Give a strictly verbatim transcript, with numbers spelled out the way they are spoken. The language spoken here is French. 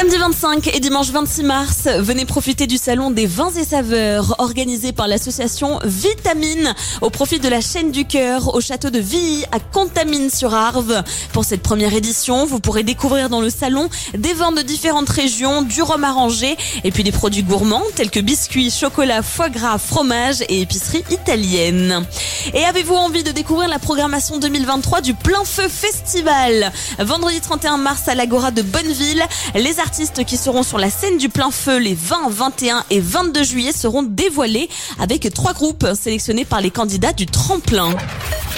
Samedi vingt-cinq et dimanche vingt-six mars, venez profiter du salon des vins et saveurs organisé par l'association Vitamine au profit de la chaîne du cœur au château de Villy à Contamine-sur-Arve. Pour cette première édition, vous pourrez découvrir dans le salon des vins de différentes régions, du rhum arrangé et puis des produits gourmands tels que biscuits, chocolat, foie gras, fromage et épicerie italienne. Et avez-vous envie de découvrir la programmation deux mille vingt-trois du Plein Feu Festival? Vendredi trente et un mars à l'Agora de Bonneville, les artistes qui seront sur la scène du Plein Feu les vingt, vingt et un et vingt-deux juillet seront dévoilés avec trois groupes sélectionnés par les candidats du tremplin.